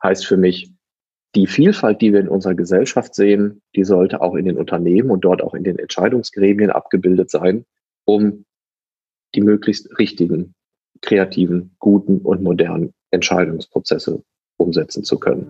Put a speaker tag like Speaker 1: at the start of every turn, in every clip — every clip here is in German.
Speaker 1: heißt für mich, die Vielfalt, die wir in unserer Gesellschaft sehen, die sollte auch in den Unternehmen und dort auch in den Entscheidungsgremien abgebildet sein, um die möglichst richtigen, kreativen, guten und modernen Entscheidungsprozesse umsetzen zu können.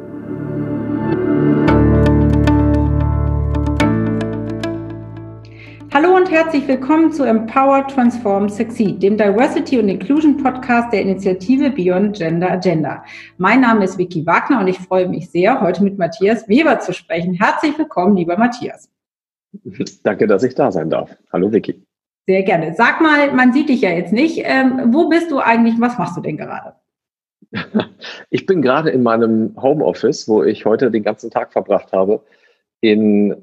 Speaker 2: Hallo und herzlich willkommen zu Empower, Transform, Succeed, dem Diversity und Inclusion Podcast der Initiative Beyond Gender Agenda. Mein Name ist Vicky Wagner und ich freue mich sehr, heute mit Matthias Weber zu sprechen. Herzlich willkommen, lieber Matthias.
Speaker 1: Danke, dass ich da sein darf. Hallo Vicky.
Speaker 2: Sehr gerne. Sag mal, man sieht dich ja jetzt nicht. Wo bist du eigentlich? Was machst du denn gerade?
Speaker 1: Ich bin gerade in meinem Homeoffice, wo ich heute den ganzen Tag verbracht habe, in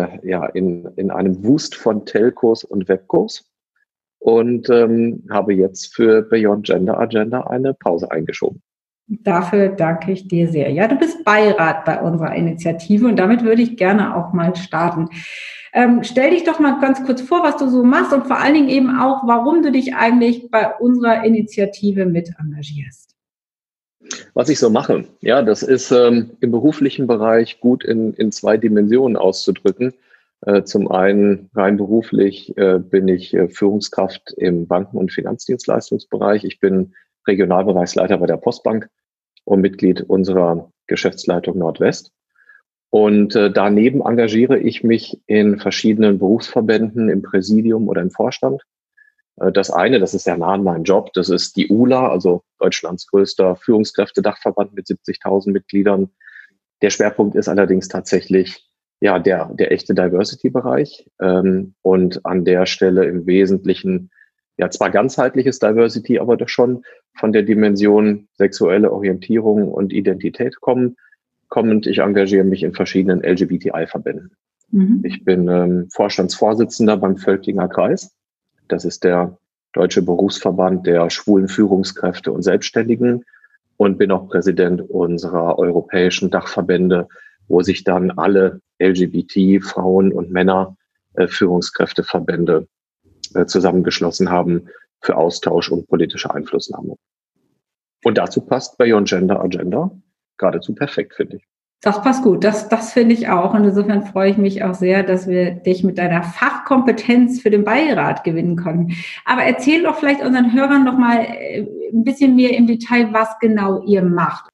Speaker 1: einem Wust von Telcos und Webcos und habe jetzt für Beyond Gender Agenda eine Pause eingeschoben.
Speaker 2: Dafür danke ich dir sehr. Ja, du bist Beirat bei unserer Initiative und damit würde ich gerne auch mal starten. Stell dich doch mal ganz kurz vor, was du so machst und vor allen Dingen eben auch, warum du dich eigentlich bei unserer Initiative mit engagierst.
Speaker 1: Was ich so mache, ja, das ist im beruflichen Bereich gut in zwei Dimensionen auszudrücken. Zum einen rein beruflich bin ich Führungskraft im Banken- und Finanzdienstleistungsbereich. Ich bin Regionalbereichsleiter bei der Postbank und Mitglied unserer Geschäftsleitung Nordwest. Und daneben engagiere ich mich in verschiedenen Berufsverbänden im Präsidium oder im Vorstand. Das eine, das ist ja nah an meinem Job, das ist die ULA, also Deutschlands größter Führungskräftedachverband mit 70.000 Mitgliedern. Der Schwerpunkt ist allerdings tatsächlich ja der echte Diversity-Bereich und an der Stelle im Wesentlichen ja zwar ganzheitliches Diversity, aber doch schon von der Dimension sexuelle Orientierung und Identität kommend. Ich engagiere mich in verschiedenen LGBTI-Verbänden. Ich bin Vorstandsvorsitzender beim Völklinger Kreis. Das ist der Deutsche Berufsverband der schwulen Führungskräfte und Selbstständigen und bin auch Präsident unserer europäischen Dachverbände, wo sich dann alle LGBT, Frauen und Männer Führungskräfteverbände zusammengeschlossen haben für Austausch und politische Einflussnahme. Und dazu passt Beyond Gender Agenda geradezu perfekt, finde ich.
Speaker 2: Das passt gut, das finde ich auch. Und insofern freue ich mich auch sehr, dass wir dich mit deiner Fachkompetenz für den Beirat gewinnen konnten. Aber erzähl doch vielleicht unseren Hörern noch mal ein bisschen mehr im Detail, was genau ihr macht.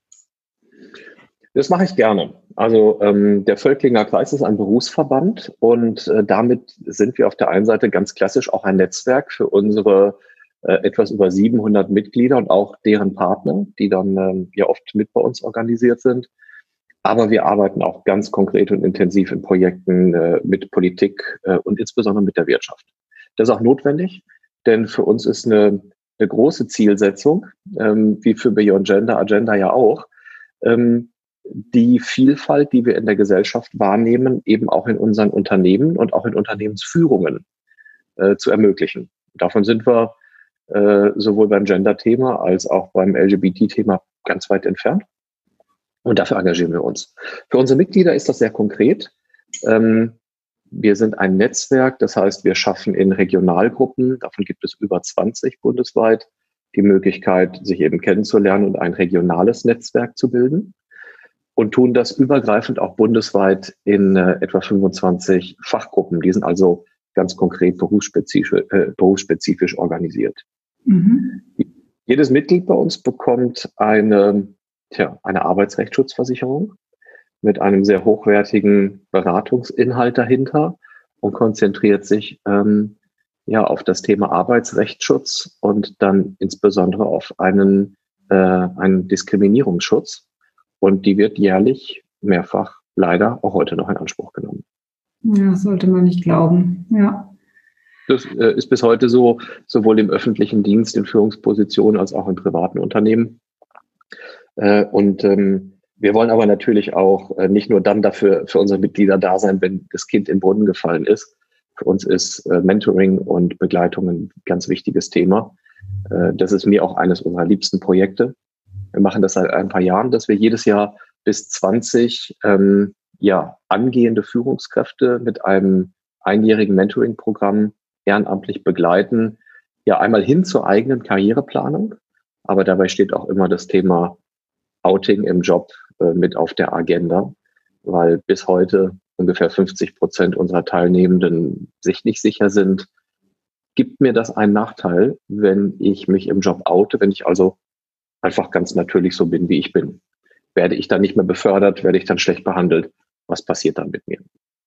Speaker 1: Das mache ich gerne. Also der Völklinger Kreis ist ein Berufsverband und damit sind wir auf der einen Seite ganz klassisch auch ein Netzwerk für unsere etwas über 700 Mitglieder und auch deren Partner, die dann ja oft mit bei uns organisiert sind. Aber wir arbeiten auch ganz konkret und intensiv in Projekten mit Politik und insbesondere mit der Wirtschaft. Das ist auch notwendig, denn für uns ist eine große Zielsetzung, wie für Beyond Gender Agenda ja auch, die Vielfalt, die wir in der Gesellschaft wahrnehmen, eben auch in unseren Unternehmen und auch in Unternehmensführungen zu ermöglichen. Davon sind wir sowohl beim Gender-Thema als auch beim LGBT-Thema ganz weit entfernt. Und dafür engagieren wir uns. Für unsere Mitglieder ist das sehr konkret. Wir sind ein Netzwerk, das heißt, wir schaffen in Regionalgruppen, davon gibt es über 20 bundesweit, die Möglichkeit, sich eben kennenzulernen und ein regionales Netzwerk zu bilden. Und tun das übergreifend auch bundesweit in etwa 25 Fachgruppen. Die sind also ganz konkret berufsspezifisch organisiert. Jedes Mitglied bei uns bekommt eine Arbeitsrechtsschutzversicherung mit einem sehr hochwertigen Beratungsinhalt dahinter und konzentriert sich auf das Thema Arbeitsrechtsschutz und dann insbesondere auf einen Diskriminierungsschutz. Und die wird jährlich mehrfach leider auch heute noch in Anspruch genommen.
Speaker 2: Ja, das sollte man nicht glauben, ja.
Speaker 1: Das ist bis heute so, sowohl im öffentlichen Dienst, in Führungspositionen, als auch in privaten Unternehmen. Und wir wollen aber natürlich auch nicht nur dann dafür für unsere Mitglieder da sein, wenn das Kind in den Brunnen gefallen ist. Für uns ist Mentoring und Begleitung ein ganz wichtiges Thema. Das ist mir auch eines unserer liebsten Projekte. Wir machen das seit ein paar Jahren, dass wir jedes Jahr bis 20 angehende Führungskräfte mit einem einjährigen Mentoring-Programm ehrenamtlich begleiten. Ja, einmal hin zur eigenen Karriereplanung, aber dabei steht auch immer das Thema Outing im Job mit auf der Agenda, weil bis heute ungefähr 50% unserer Teilnehmenden sich nicht sicher sind. Gibt mir das einen Nachteil, wenn ich mich im Job oute, wenn ich also einfach ganz natürlich so bin, wie ich bin? Werde ich dann nicht mehr befördert? Werde ich dann schlecht behandelt? Was passiert dann mit mir?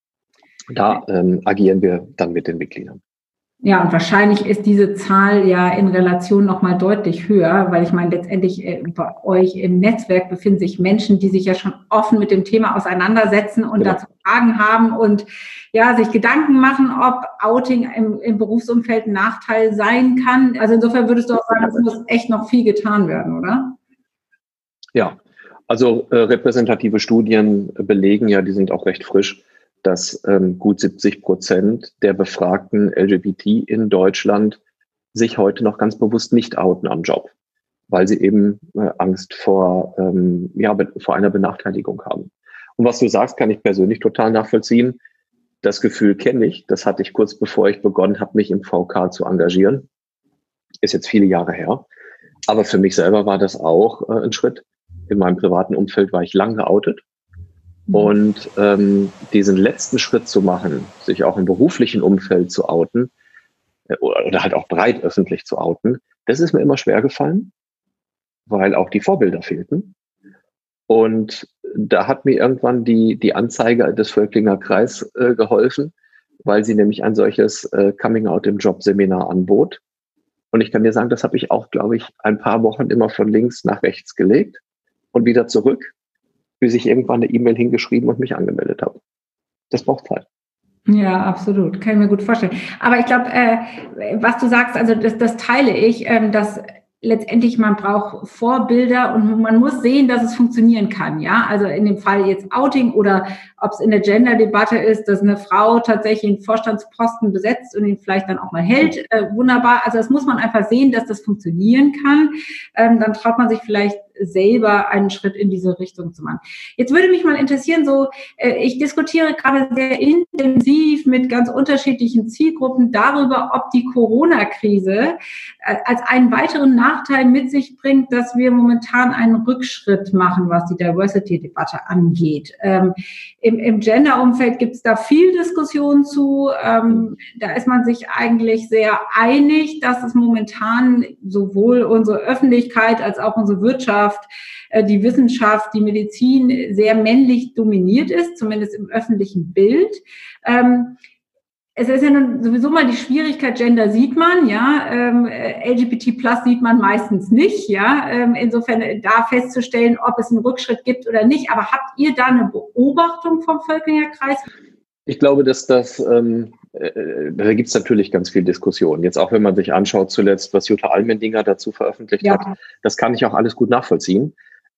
Speaker 1: Da agieren wir dann mit den Mitgliedern.
Speaker 2: Ja, und wahrscheinlich ist diese Zahl ja in Relation nochmal deutlich höher, weil ich meine, letztendlich bei euch im Netzwerk befinden sich Menschen, die sich ja schon offen mit dem Thema auseinandersetzen und dazu Fragen haben und ja, sich Gedanken machen, ob Outing im Berufsumfeld ein Nachteil sein kann. Also insofern würdest du auch sagen, es muss echt noch viel getan werden, oder?
Speaker 1: Ja, also repräsentative Studien belegen ja, die sind auch recht frisch, dass gut 70% der befragten LGBT in Deutschland sich heute noch ganz bewusst nicht outen am Job, weil sie eben Angst vor einer Benachteiligung haben. Und was du sagst, kann ich persönlich total nachvollziehen. Das Gefühl kenne ich. Das hatte ich kurz bevor ich begonnen habe, mich im VK zu engagieren. Ist jetzt viele Jahre her. Aber für mich selber war das auch ein Schritt. In meinem privaten Umfeld war ich lang geoutet. Und diesen letzten Schritt zu machen, sich auch im beruflichen Umfeld zu outen oder halt auch breit öffentlich zu outen, das ist mir immer schwer gefallen, weil auch die Vorbilder fehlten. Und da hat mir irgendwann die Anzeige des Völklinger Kreis geholfen, weil sie nämlich ein solches Coming-out im Job-Seminar anbot. Und ich kann dir sagen, das habe ich auch, glaube ich, ein paar Wochen immer von links nach rechts gelegt und wieder zurück, bis ich irgendwann eine E-Mail hingeschrieben und mich angemeldet habe. Das braucht Zeit.
Speaker 2: Ja, absolut. Kann ich mir gut vorstellen. Aber ich glaube, was du sagst, also das teile ich, dass letztendlich man braucht Vorbilder und man muss sehen, dass es funktionieren kann. Ja, also in dem Fall jetzt Outing oder ob es in der Gender-Debatte ist, dass eine Frau tatsächlich einen Vorstandsposten besetzt und ihn vielleicht dann auch mal hält. Wunderbar. Also das muss man einfach sehen, dass das funktionieren kann. Dann traut man sich vielleicht selber einen Schritt in diese Richtung zu machen. Jetzt würde mich mal interessieren, ich diskutiere gerade sehr intensiv mit ganz unterschiedlichen Zielgruppen darüber, ob die Corona-Krise als einen weiteren Nachteil mit sich bringt, dass wir momentan einen Rückschritt machen, was die Diversity-Debatte angeht. Im Gender-Umfeld gibt es da viel Diskussion zu. Da ist man sich eigentlich sehr einig, dass es momentan sowohl unsere Öffentlichkeit als auch unsere Wirtschaft, die Wissenschaft, die Medizin sehr männlich dominiert ist, zumindest im öffentlichen Bild. Es ist ja nun sowieso mal die Schwierigkeit, Gender sieht man, ja, LGBT+ sieht man meistens nicht, ja, insofern da festzustellen, ob es einen Rückschritt gibt oder nicht. Aber habt ihr da eine Beobachtung vom Völklinger Kreis?
Speaker 1: Ich glaube, dass da gibt es natürlich ganz viel Diskussion. Jetzt auch, wenn man sich anschaut zuletzt, was Jutta Allmendinger dazu veröffentlicht hat, das kann ich auch alles gut nachvollziehen.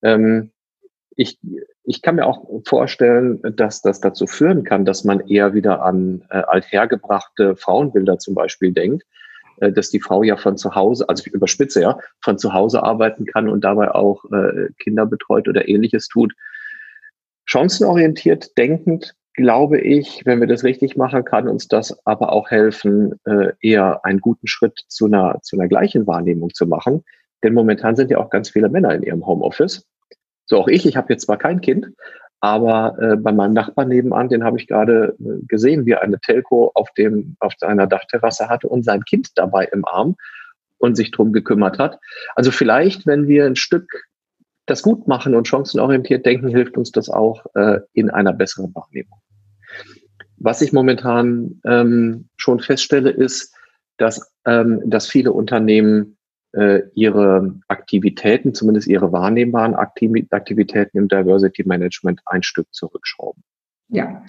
Speaker 1: Ich kann mir auch vorstellen, dass das dazu führen kann, dass man eher wieder an althergebrachte Frauenbilder zum Beispiel denkt, dass die Frau ja von zu Hause, also ich überspitze ja, von zu Hause arbeiten kann und dabei auch Kinder betreut oder Ähnliches tut. Chancenorientiert denkend, glaube ich, wenn wir das richtig machen, kann uns das aber auch helfen, eher einen guten Schritt zu einer gleichen Wahrnehmung zu machen. Denn momentan sind ja auch ganz viele Männer in ihrem Homeoffice. So auch ich habe jetzt zwar kein Kind, aber bei meinem Nachbarn nebenan, den habe ich gerade gesehen, wie er eine Telco auf seiner Dachterrasse hatte und sein Kind dabei im Arm und sich drum gekümmert hat. Also vielleicht, wenn wir ein Stück das gut machen und chancenorientiert denken, hilft uns das auch in einer besseren Wahrnehmung. Was ich momentan schon feststelle, ist, dass viele Unternehmen ihre Aktivitäten, zumindest ihre wahrnehmbaren Aktivitäten im Diversity Management ein Stück zurückschrauben.
Speaker 2: Ja.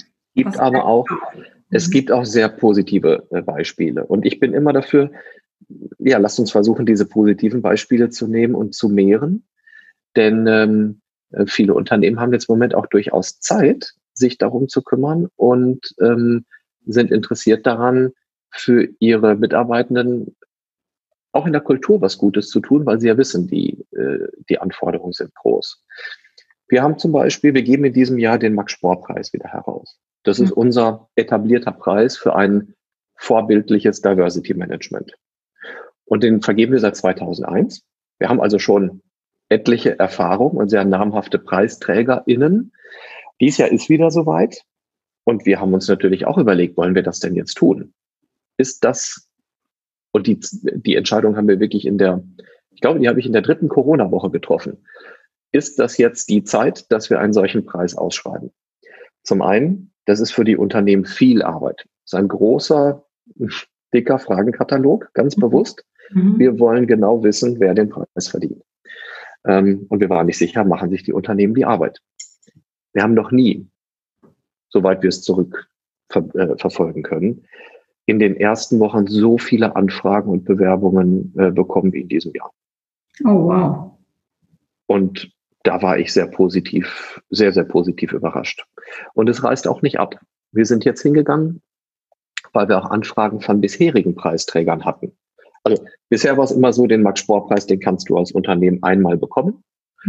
Speaker 1: Es gibt auch sehr positive Beispiele. Und ich bin immer dafür, ja, lasst uns versuchen, diese positiven Beispiele zu nehmen und zu mehren. Denn viele Unternehmen haben jetzt im Moment auch durchaus Zeit, sich darum zu kümmern und sind interessiert daran, für ihre Mitarbeitenden auch in der Kultur was Gutes zu tun, weil sie ja wissen, die Anforderungen sind groß. Wir haben zum Beispiel, wir geben in diesem Jahr den Max-Spohr-Preis wieder heraus. Das ist unser etablierter Preis für ein vorbildliches Diversity Management. Und den vergeben wir seit 2001. Wir haben also schon etliche Erfahrung und sehr namhafte PreisträgerInnen. Dies Jahr ist wieder soweit. Und wir haben uns natürlich auch überlegt, wollen wir das denn jetzt tun? Ist das, und die Entscheidung haben wir wirklich ich glaube, die habe ich in der 3. Corona-Woche getroffen. Ist das jetzt die Zeit, dass wir einen solchen Preis ausschreiben? Zum einen, das ist für die Unternehmen viel Arbeit. Das ist ein großer, dicker Fragenkatalog, ganz bewusst. Wir wollen genau wissen, wer den Preis verdient. Und wir waren nicht sicher, machen sich die Unternehmen die Arbeit. Wir haben noch nie, soweit wir es verfolgen können, in den ersten Wochen so viele Anfragen und Bewerbungen bekommen wie in diesem Jahr.
Speaker 2: Oh, wow.
Speaker 1: Und da war ich sehr positiv, sehr, sehr positiv überrascht. Und es reißt auch nicht ab. Wir sind jetzt hingegangen, weil wir auch Anfragen von bisherigen Preisträgern hatten. Also bisher war es immer so, den Max-Spohr-Preis, den kannst du als Unternehmen einmal bekommen.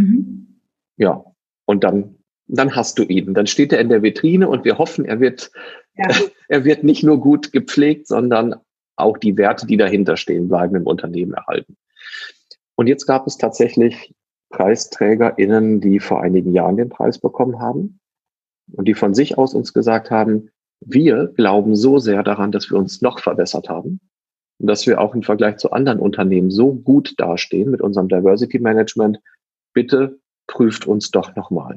Speaker 1: Ja, und dann hast du ihn. Dann steht er in der Vitrine und wir hoffen, er wird nicht nur gut gepflegt, sondern auch die Werte, die dahinter stehen, bleiben im Unternehmen erhalten. Und jetzt gab es tatsächlich PreisträgerInnen, die vor einigen Jahren den Preis bekommen haben und die von sich aus uns gesagt haben, wir glauben so sehr daran, dass wir uns noch verbessert haben und dass wir auch im Vergleich zu anderen Unternehmen so gut dastehen mit unserem Diversity Management. Bitte prüft uns doch nochmal.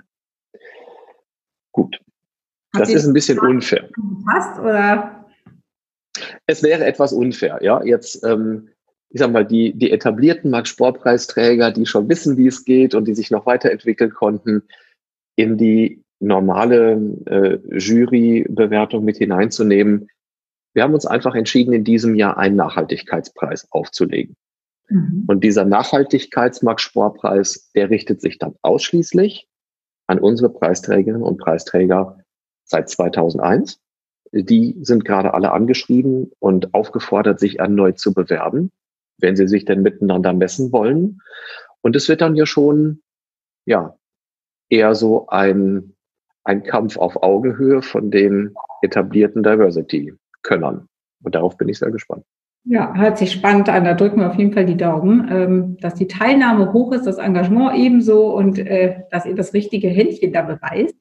Speaker 1: Gut. Das ist ein bisschen unfair.
Speaker 2: Passt, oder?
Speaker 1: Es wäre etwas unfair, ja. Jetzt, ich sag mal, die etablierten Max-Spohr-Preisträger, die schon wissen, wie es geht und die sich noch weiterentwickeln konnten, in die normale Jurybewertung mit hineinzunehmen. Wir haben uns einfach entschieden, in diesem Jahr einen Nachhaltigkeitspreis aufzulegen. Und dieser Nachhaltigkeits-Max-Spohr-Preis, der richtet sich dann ausschließlich an unsere Preisträgerinnen und Preisträger seit 2001. Die sind gerade alle angeschrieben und aufgefordert, sich erneut zu bewerben, wenn sie sich denn miteinander messen wollen. Und es wird dann ja schon, ja, eher so ein Kampf auf Augenhöhe von den etablierten Diversity-Könnern. Und darauf bin ich sehr gespannt.
Speaker 2: Ja, hört sich spannend an. Da drücken wir auf jeden Fall die Daumen, dass die Teilnahme hoch ist, das Engagement ebenso und dass ihr das richtige Händchen da beweist.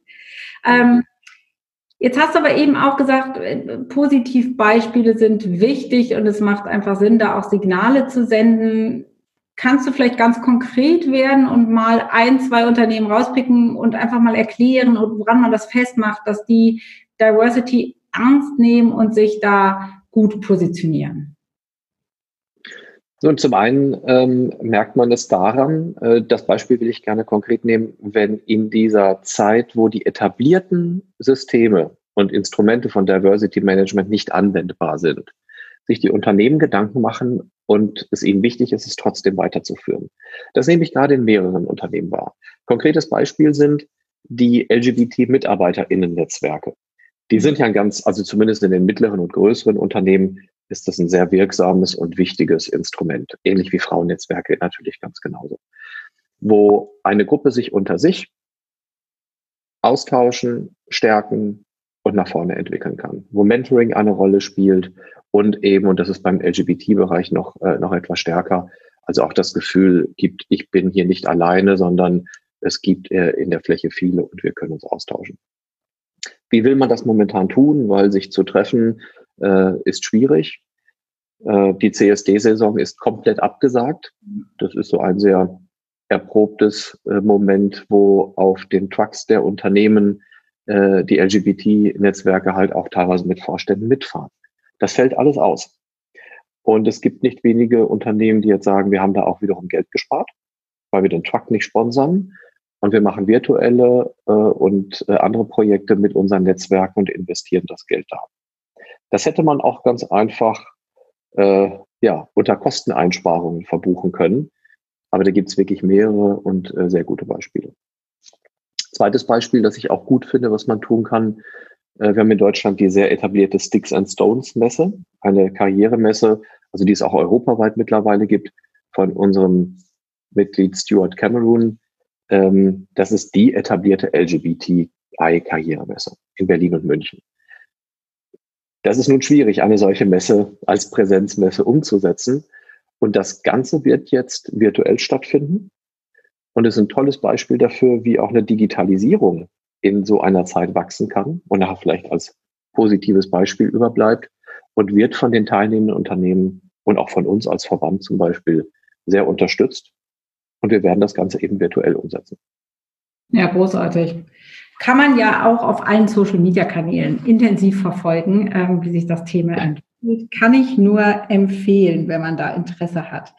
Speaker 2: Jetzt hast du aber eben auch gesagt, Positivbeispiele sind wichtig und es macht einfach Sinn, da auch Signale zu senden. Kannst du vielleicht ganz konkret werden und mal 1, 2 Unternehmen rauspicken und einfach mal erklären, woran man das festmacht, dass die Diversity ernst nehmen und sich da gut positionieren?
Speaker 1: Nun, zum einen merkt man es daran, das Beispiel will ich gerne konkret nehmen, wenn in dieser Zeit, wo die etablierten Systeme und Instrumente von Diversity Management nicht anwendbar sind, sich die Unternehmen Gedanken machen und es ihnen wichtig ist, es trotzdem weiterzuführen. Das nehme ich gerade in mehreren Unternehmen wahr. Konkretes Beispiel sind die LGBT-MitarbeiterInnen-Netzwerke. Die sind ja also zumindest in den mittleren und größeren Unternehmen ist das ein sehr wirksames und wichtiges Instrument. Ähnlich wie Frauennetzwerke natürlich ganz genauso. Wo eine Gruppe sich unter sich austauschen, stärken und nach vorne entwickeln kann. Wo Mentoring eine Rolle spielt und eben, und das ist beim LGBT-Bereich noch etwas stärker, also auch das Gefühl gibt, ich bin hier nicht alleine, sondern es gibt in der Fläche viele und wir können uns austauschen. Wie will man das momentan tun? Weil sich zu treffen ist schwierig. Die CSD-Saison ist komplett abgesagt. Das ist so ein sehr erprobtes Moment, wo auf den Trucks der Unternehmen die LGBT-Netzwerke halt auch teilweise mit Vorständen mitfahren. Das fällt alles aus. Und es gibt nicht wenige Unternehmen, die jetzt sagen, wir haben da auch wiederum Geld gespart, weil wir den Truck nicht sponsern. Und wir machen virtuelle und andere Projekte mit unseren Netzwerken und investieren das Geld da. Das hätte man auch ganz einfach unter Kosteneinsparungen verbuchen können. Aber da gibt es wirklich mehrere und sehr gute Beispiele. Zweites Beispiel, das ich auch gut finde, was man tun kann. Wir haben in Deutschland die sehr etablierte Sticks and Stones Messe, eine Karrieremesse, also die es auch europaweit mittlerweile gibt, von unserem Mitglied Stuart Cameron. Das ist die etablierte LGBTI-Karrieremesse in Berlin und München. Das ist nun schwierig, eine solche Messe als Präsenzmesse umzusetzen. Und das Ganze wird jetzt virtuell stattfinden. Und es ist ein tolles Beispiel dafür, wie auch eine Digitalisierung in so einer Zeit wachsen kann und nachher vielleicht als positives Beispiel überbleibt und wird von den teilnehmenden Unternehmen und auch von uns als Verband zum Beispiel sehr unterstützt. Und wir werden das Ganze eben virtuell umsetzen.
Speaker 2: Ja, großartig. Kann man ja auch auf allen Social-Media-Kanälen intensiv verfolgen, wie sich das Thema entwickelt. Kann ich nur empfehlen, wenn man da Interesse hat.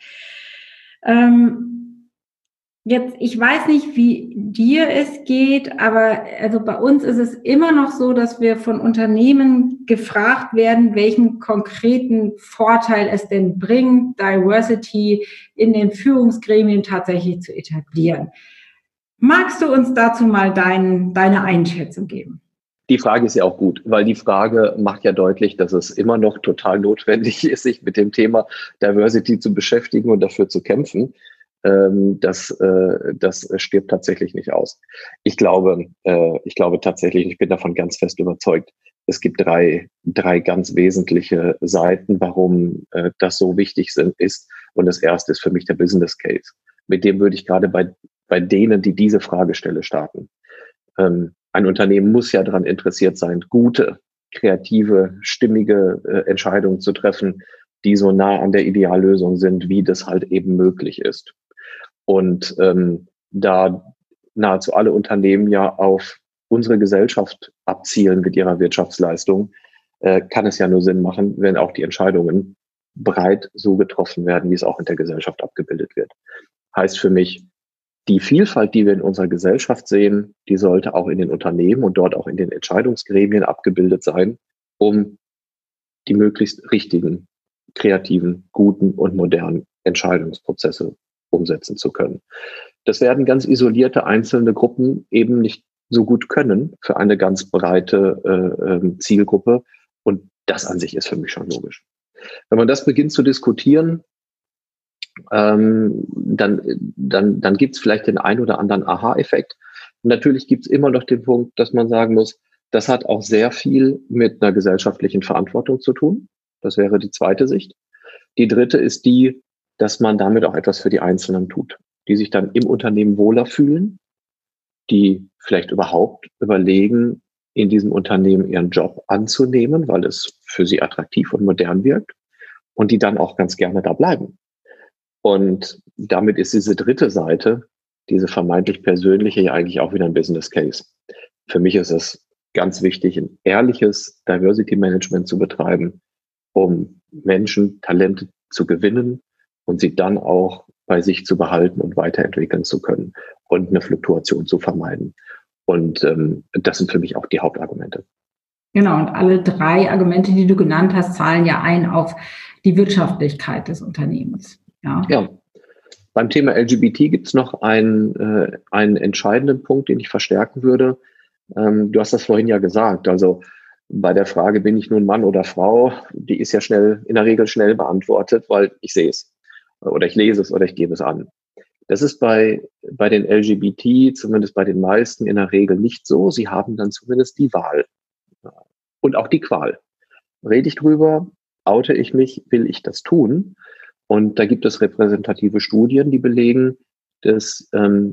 Speaker 2: Jetzt, ich weiß nicht, wie dir es geht, aber also bei uns ist es immer noch so, dass wir von Unternehmen gefragt werden, welchen konkreten Vorteil es denn bringt, Diversity in den Führungsgremien tatsächlich zu etablieren. Magst du uns dazu mal deine Einschätzung geben?
Speaker 1: Die Frage ist ja auch gut, weil die Frage macht ja deutlich, dass es immer noch total notwendig ist, sich mit dem Thema Diversity zu beschäftigen und dafür zu kämpfen. Das stirbt tatsächlich nicht aus. Ich glaube tatsächlich, ich bin davon ganz fest überzeugt, es gibt drei ganz wesentliche Seiten, warum das so wichtig ist. Und das erste ist für mich der Business Case. Mit dem würde ich gerade bei denen, die diese Fragestelle starten. Ein Unternehmen muss ja daran interessiert sein, gute, kreative, stimmige Entscheidungen zu treffen, die so nah an der Ideallösung sind, wie das halt eben möglich ist. Und da nahezu alle Unternehmen ja auf unsere Gesellschaft abzielen mit ihrer Wirtschaftsleistung, kann es ja nur Sinn machen, wenn auch die Entscheidungen breit so getroffen werden, wie es auch in der Gesellschaft abgebildet wird. Heißt für mich, die Vielfalt, die wir in unserer Gesellschaft sehen, die sollte auch in den Unternehmen und dort auch in den Entscheidungsgremien abgebildet sein, um die möglichst richtigen, kreativen, guten und modernen Entscheidungsprozesse umsetzen zu können. Das werden ganz isolierte einzelne Gruppen eben nicht so gut können für eine ganz breite Zielgruppe. Und das an sich ist für mich schon logisch. Wenn man das beginnt zu diskutieren, dann gibt es vielleicht den einen oder anderen Aha-Effekt. Natürlich gibt es immer noch den Punkt, dass man sagen muss, das hat auch sehr viel mit einer gesellschaftlichen Verantwortung zu tun. Das wäre die zweite Sicht. Die dritte ist die, dass man damit auch etwas für die Einzelnen tut, die sich dann im Unternehmen wohler fühlen, die vielleicht überhaupt überlegen, in diesem Unternehmen ihren Job anzunehmen, weil es für sie attraktiv und modern wirkt und die dann auch ganz gerne da bleiben. Und damit ist diese dritte Seite, diese vermeintlich persönliche, ja eigentlich auch wieder ein Business Case. Für mich ist es ganz wichtig, ein ehrliches Diversity Management zu betreiben, um Menschen, Talente zu gewinnen und sie dann auch bei sich zu behalten und weiterentwickeln zu können und eine Fluktuation zu vermeiden. Und das sind für mich auch die Hauptargumente.
Speaker 2: Genau, und alle drei Argumente, die du genannt hast, zahlen ja ein auf die Wirtschaftlichkeit des Unternehmens. Ja.
Speaker 1: Beim Thema LGBT gibt es noch einen entscheidenden Punkt, den ich verstärken würde. Du hast das vorhin ja gesagt. Also bei der Frage, bin ich nun Mann oder Frau, die ist ja in der Regel schnell beantwortet, weil ich sehe es oder ich lese es oder ich gebe es an. Das ist bei den LGBT, zumindest bei den meisten, in der Regel nicht so. Sie haben dann zumindest die Wahl und auch die Qual. Rede ich drüber, oute ich mich, will ich das tun? Und da gibt es repräsentative Studien, die belegen, dass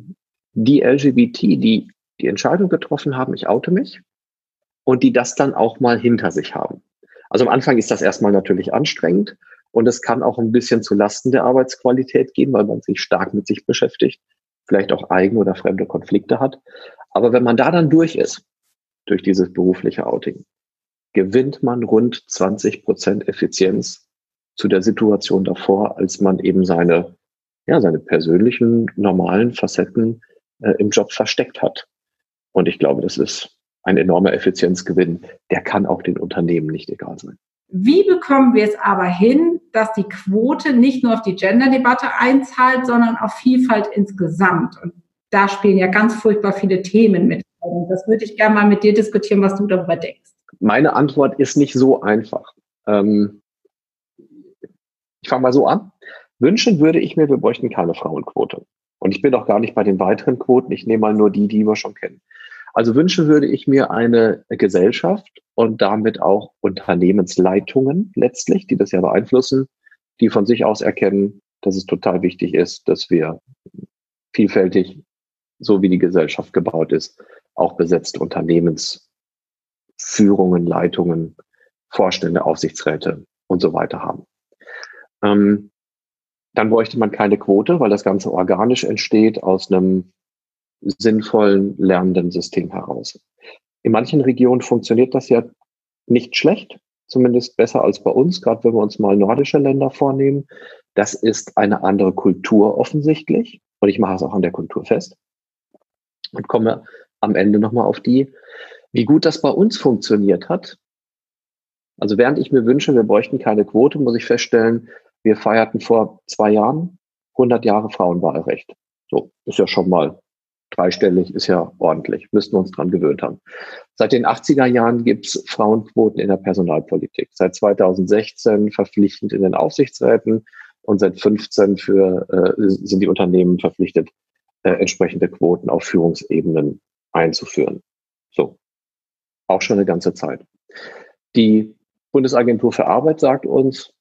Speaker 1: die LGBT, die Entscheidung getroffen haben, ich oute mich, und die das dann auch mal hinter sich haben. Also am Anfang ist das erstmal natürlich anstrengend und es kann auch ein bisschen zu Lasten der Arbeitsqualität gehen, weil man sich stark mit sich beschäftigt, vielleicht auch eigene oder fremde Konflikte hat. Aber wenn man da dann durch ist, durch dieses berufliche Outing, gewinnt man rund 20% Effizienz zu der Situation davor, als man eben seine persönlichen, normalen Facetten im Job versteckt hat. Und ich glaube, das ist ein enormer Effizienzgewinn. Der kann auch den Unternehmen nicht egal sein.
Speaker 2: Wie bekommen wir es aber hin, dass die Quote nicht nur auf die Gender-Debatte einzahlt, sondern auf Vielfalt insgesamt? Und da spielen ja ganz furchtbar viele Themen mit. Und das würde ich gerne mal mit dir diskutieren, was du darüber denkst.
Speaker 1: Meine Antwort ist nicht so einfach. Ich fange mal so an. Wünschen würde ich mir, wir bräuchten keine Frauenquote. Und ich bin auch gar nicht bei den weiteren Quoten. Ich nehme mal nur die wir schon kennen. Also wünschen würde ich mir eine Gesellschaft und damit auch Unternehmensleitungen letztlich, die das ja beeinflussen, die von sich aus erkennen, dass es total wichtig ist, dass wir vielfältig, so wie die Gesellschaft gebaut ist, auch besetzte Unternehmensführungen, Leitungen, Vorstände, Aufsichtsräte und so weiter haben. Dann bräuchte man keine Quote, weil das Ganze organisch entsteht aus einem sinnvollen, lernenden System heraus. In manchen Regionen funktioniert das ja nicht schlecht, zumindest besser als bei uns, gerade wenn wir uns mal nordische Länder vornehmen. Das ist eine andere Kultur offensichtlich und ich mache es auch an der Kultur fest und komme am Ende nochmal auf wie gut das bei uns funktioniert hat. Also während ich mir wünsche, wir bräuchten keine Quote, muss ich feststellen, wir feierten vor 2 Jahren 100 Jahre Frauenwahlrecht. So, ist ja schon mal dreistellig, ist ja ordentlich, müssten wir uns dran gewöhnt haben. Seit den 80er Jahren gibt es Frauenquoten in der Personalpolitik. Seit 2016 verpflichtend in den Aufsichtsräten und seit 2015 sind die Unternehmen verpflichtet, entsprechende Quoten auf Führungsebenen einzuführen. So, auch schon eine ganze Zeit. Die Bundesagentur für Arbeit sagt uns,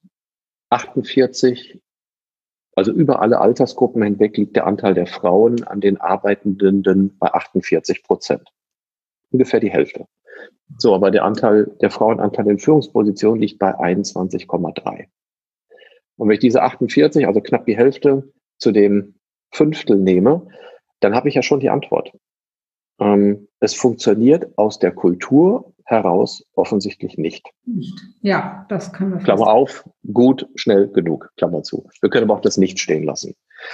Speaker 1: 48, also über alle Altersgruppen hinweg liegt der Anteil der Frauen an den Arbeitenden bei 48%. Ungefähr die Hälfte. So, aber der Frauenanteil in Führungspositionen liegt bei 21,3. Und wenn ich diese 48, also knapp die Hälfte, zu dem Fünftel nehme, dann habe ich ja schon die Antwort. Es funktioniert aus der Kultur heraus offensichtlich nicht.
Speaker 2: Ja, das können wir
Speaker 1: Klammer auf, gut, schnell genug, Klammer zu. Wir können aber auch das nicht stehen lassen.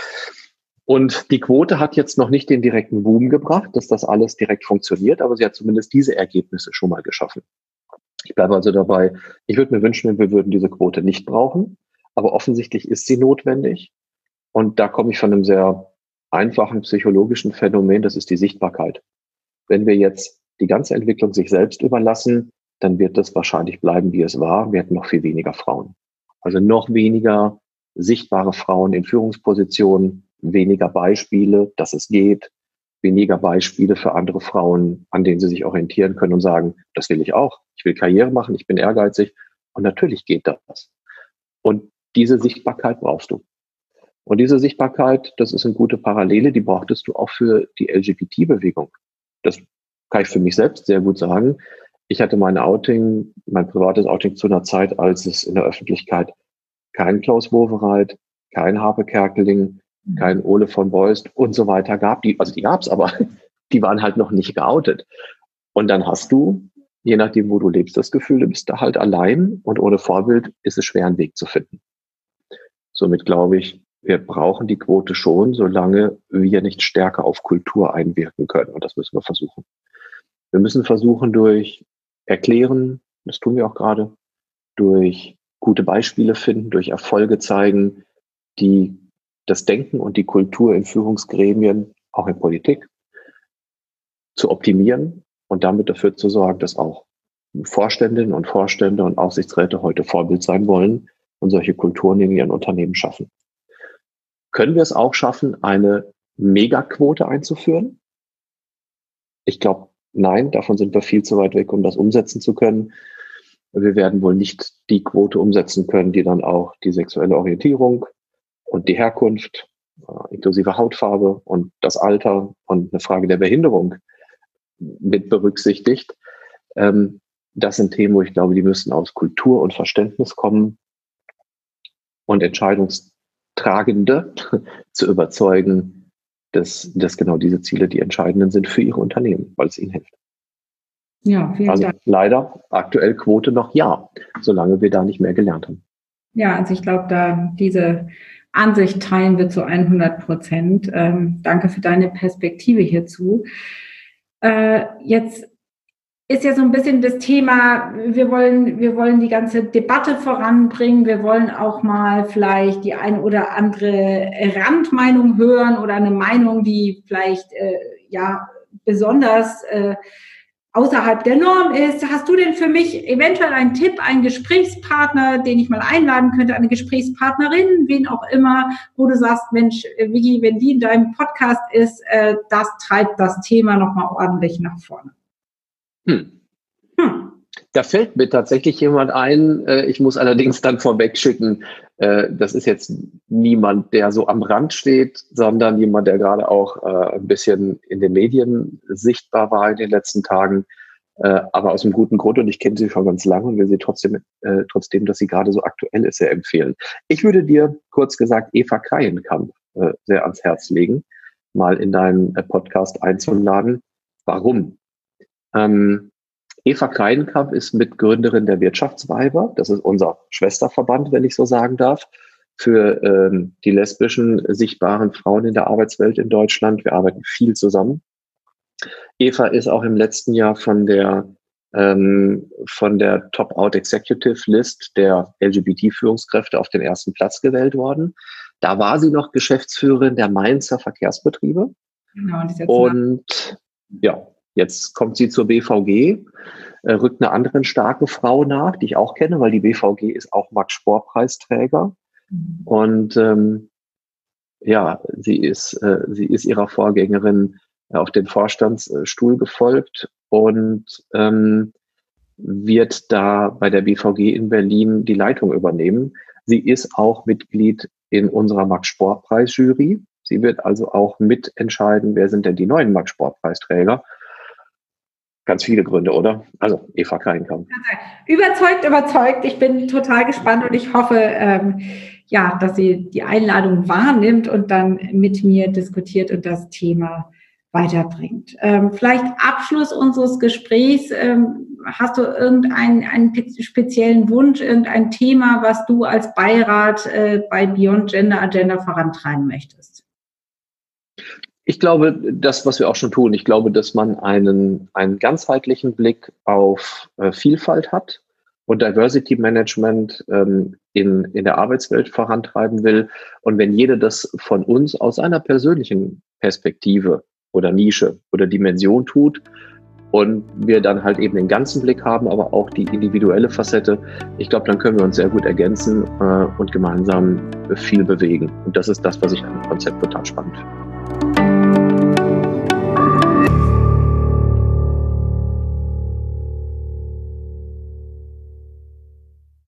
Speaker 1: Und die Quote hat jetzt noch nicht den direkten Boom gebracht, dass das alles direkt funktioniert, aber sie hat zumindest diese Ergebnisse schon mal geschaffen. Ich bleibe also dabei, ich würde mir wünschen, wir würden diese Quote nicht brauchen, aber offensichtlich ist sie notwendig. Und da komme ich von einem sehr einfachen psychologischen Phänomen, das ist die Sichtbarkeit. Wenn wir jetzt die ganze Entwicklung sich selbst überlassen, dann wird das wahrscheinlich bleiben, wie es war. Wir hätten noch viel weniger Frauen. Also noch weniger sichtbare Frauen in Führungspositionen, weniger Beispiele, dass es geht, weniger Beispiele für andere Frauen, an denen sie sich orientieren können und sagen, das will ich auch. Ich will Karriere machen, ich bin ehrgeizig. Und natürlich geht das. Und diese Sichtbarkeit brauchst du. Und diese Sichtbarkeit, das ist eine gute Parallele, die brauchtest du auch für die LGBT-Bewegung. Das kann ich für mich selbst sehr gut sagen. Ich hatte mein privates Outing zu einer Zeit, als es in der Öffentlichkeit keinen Klaus Wowereit, keinen Harpe Kerkeling, keinen Ole von Beust und so weiter gab. Die gab es, aber die waren halt noch nicht geoutet. Und dann hast du, je nachdem, wo du lebst, das Gefühl, du bist da halt allein und ohne Vorbild ist es schwer, einen Weg zu finden. Somit glaube ich, wir brauchen die Quote schon, solange wir nicht stärker auf Kultur einwirken können. Und das müssen wir versuchen. Wir müssen versuchen, durch Erklären, das tun wir auch gerade, durch gute Beispiele finden, durch Erfolge zeigen, die das Denken und die Kultur in Führungsgremien, auch in Politik, zu optimieren und damit dafür zu sorgen, dass auch Vorständinnen und Vorstände und Aufsichtsräte heute Vorbild sein wollen und solche Kulturen in ihren Unternehmen schaffen. Können wir es auch schaffen, eine Megaquote einzuführen? Ich glaube, nein, davon sind wir viel zu weit weg, um das umsetzen zu können. Wir werden wohl nicht die Quote umsetzen können, die dann auch die sexuelle Orientierung und die Herkunft, inklusive Hautfarbe und das Alter und eine Frage der Behinderung mit berücksichtigt. Das sind Themen, wo ich glaube, die müssen aus Kultur und Verständnis kommen und Entscheidungstragende zu überzeugen, dass genau diese Ziele die entscheidenden sind für ihre Unternehmen, weil es ihnen hilft.
Speaker 2: Ja, vielen Dank.
Speaker 1: Leider aktuell Quote noch ja, solange wir da nicht mehr gelernt haben.
Speaker 2: Ja, also ich glaube, diese Ansicht teilen wir zu 100%. Danke für deine Perspektive hierzu. Jetzt ist ja so ein bisschen das Thema, wir wollen die ganze Debatte voranbringen, wir wollen auch mal vielleicht die ein oder andere Randmeinung hören oder eine Meinung, die vielleicht besonders außerhalb der Norm ist. Hast du denn für mich eventuell einen Tipp, einen Gesprächspartner, den ich mal einladen könnte, eine Gesprächspartnerin, wen auch immer, wo du sagst, Mensch, Vicky, wenn die in deinem Podcast ist, das treibt das Thema nochmal ordentlich nach vorne.
Speaker 1: Da fällt mir tatsächlich jemand ein, ich muss allerdings dann vorweg schicken, das ist jetzt niemand, der so am Rand steht, sondern jemand, der gerade auch ein bisschen in den Medien sichtbar war in den letzten Tagen, aber aus einem guten Grund, und ich kenne sie schon ganz lange und will sie trotzdem, dass sie gerade so aktuell ist, sehr empfehlen. Ich würde dir kurz gesagt Eva Kreienkamp sehr ans Herz legen, mal in deinen Podcast einzuladen. Warum? Eva Kreienkamp ist Mitgründerin der Wirtschaftsweiber. Das ist unser Schwesterverband, wenn ich so sagen darf, für die lesbischen, sichtbaren Frauen in der Arbeitswelt in Deutschland. Wir arbeiten viel zusammen. Eva ist auch im letzten Jahr von der Top-Out Executive List der LGBT-Führungskräfte auf den ersten Platz gewählt worden. Da war sie noch Geschäftsführerin der Mainzer Verkehrsbetriebe. Genau, und ja, jetzt kommt sie zur BVG, rückt einer anderen starken Frau nach, die ich auch kenne, weil die BVG ist auch Max-Spohr-Preisträger. Und sie ist ihrer Vorgängerin auf den Vorstandsstuhl gefolgt und wird da bei der BVG in Berlin die Leitung übernehmen. Sie ist auch Mitglied in unserer Max-Spohr-Preis-Jury. Sie wird also auch mitentscheiden, wer sind denn die neuen Max-Spohr-Preisträger. Ganz viele Gründe, oder? Also Eva Kreienkamp.
Speaker 2: Überzeugt. Ich bin total gespannt und ich hoffe, dass sie die Einladung wahrnimmt und dann mit mir diskutiert und das Thema weiterbringt. Vielleicht Abschluss unseres Gesprächs. Hast du irgendeinen speziellen Wunsch, irgendein Thema, was du als Beirat bei Beyond Gender Agenda vorantreiben möchtest?
Speaker 1: Ich glaube, das, was wir auch schon tun, ich glaube, dass man einen ganzheitlichen Blick auf Vielfalt hat und Diversity Management in der Arbeitswelt vorantreiben will. Und wenn jeder das von uns aus einer persönlichen Perspektive oder Nische oder Dimension tut und wir dann halt eben den ganzen Blick haben, aber auch die individuelle Facette, ich glaube, dann können wir uns sehr gut ergänzen und gemeinsam viel bewegen. Und das ist das, was ich an dem Konzept total spannend finde.